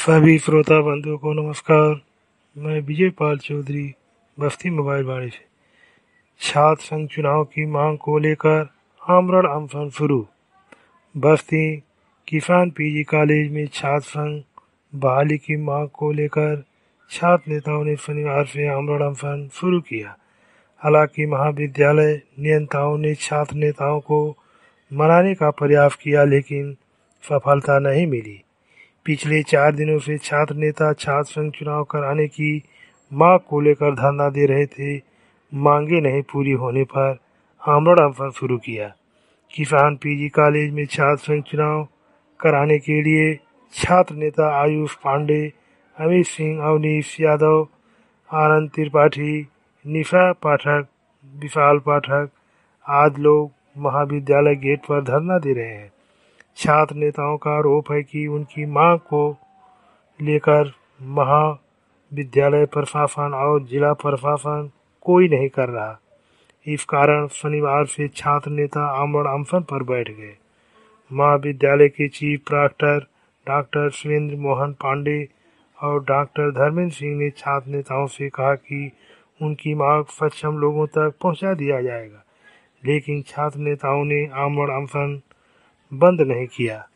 सभी श्रोता बंधुओं को नमस्कार। मैं विजय पाल चौधरी बस्ती मोबाइल वाणी से। छात्र संघ चुनाव की मांग को लेकर आमरण अनशन शुरू। बस्ती किसान पीजी कॉलेज में छात्र संघ बहाली की मांग को लेकर छात्र नेताओं ने शनिवार से आमरण अनशन शुरू किया। हालांकि महाविद्यालय नियंताओं ने छात्र नेताओं को मनाने का प्रयास किया, लेकिन सफलता नहीं मिली। पिछले 4 दिनों से छात्र नेता छात्र संघ चुनाव कराने की मांग को लेकर धरना दे रहे थे। मांगे नहीं पूरी होने पर आमरण अनशन शुरू किया। किसान पीजी कॉलेज में छात्र संघ चुनाव कराने के लिए छात्र नेता आयुष पांडे, अमित सिंह, अवनीश यादव, आनंद त्रिपाठी, निशा पाठक, विशाल पाठक आदि लोग महाविद्यालय गेट पर धरना दे रहे हैं। छात्र नेताओं का आरोप है कि उनकी मांग को लेकर महाविद्यालय प्रशासन और जिला प्रशासन कोई नहीं कर रहा। इस कारण शनिवार से छात्र नेता आमरण अनशन पर बैठ गए। महाविद्यालय के chief proctor doctor Surendra Mohan Pandey और डॉक्टर धर्मेंद्र सिंह ने छात्र नेताओं से कहा कि उनकी मांग सक्षम लोगों तक पहुंचा दिया जाएगा, लेकिन छात्र नेताओं ने आमरण अनशन बंद नहीं किया।